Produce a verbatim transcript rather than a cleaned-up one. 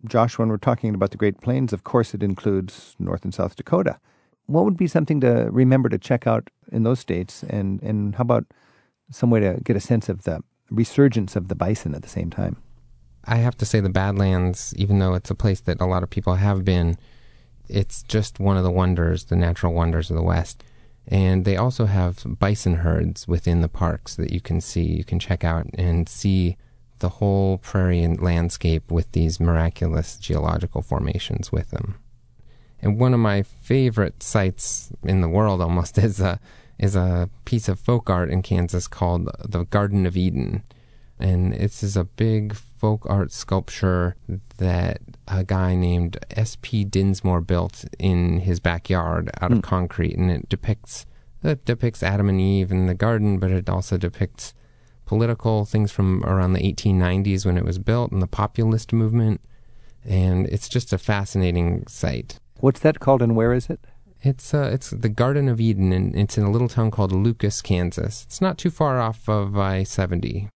Josh, when we're talking about the Great Plains, of course it includes North and South Dakota. What would be something to remember to check out in those states? And, and how about some way to get a sense of the resurgence of the bison at the same time? I have to say the Badlands, even though it's a place that a lot of people have been, it's just one of the wonders, the natural wonders of the West. And they also have bison herds within the parks that you can see. You can check out and see the whole prairie landscape with these miraculous geological formations with them. And one of my favorite sites in the world almost is a, is a piece of folk art in Kansas called the Garden of Eden. And this is a big folk art sculpture that a guy named S P Dinsmore built in his backyard out of mm. concrete. And it depicts it depicts Adam and Eve in the garden, but it also depicts political things from around the eighteen nineties when it was built and the populist movement. And it's just a fascinating site. What's that called and where is it? It's uh, it's the Garden of Eden, and it's in a little town called Lucas, Kansas. It's not too far off of I seventy.